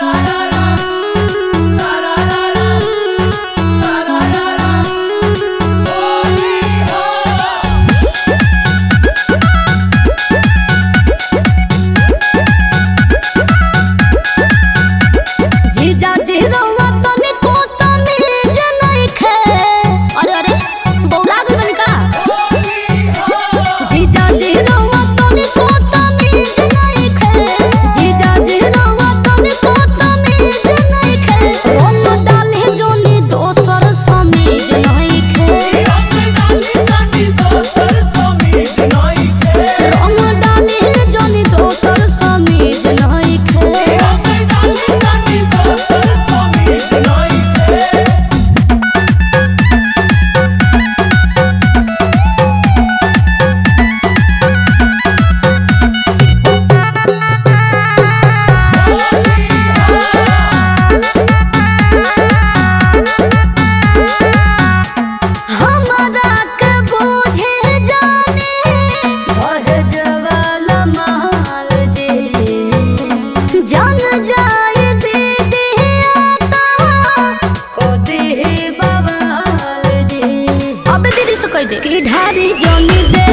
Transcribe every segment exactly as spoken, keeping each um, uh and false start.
की ढारी जोनी दे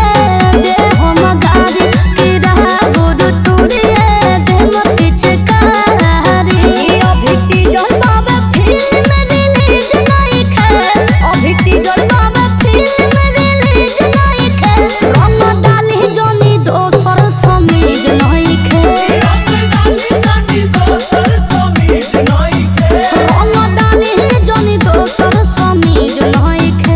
दे हम गारी की रहा गुरु तूरी दे मत चिकारी अभी टी जोन बाबा फिल्म रिलीज नहीं खे अभी टी जोन बाबा फिल्म रिलीज नहीं खे रंग डाली जोनी दोसर समीज नहीं खे रंग डाली जोनी दोसर समीज नहीं खे रंग डाली जोनी दोसर समीज नहीं खे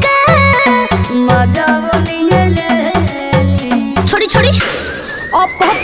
छोड़ी छोड़ी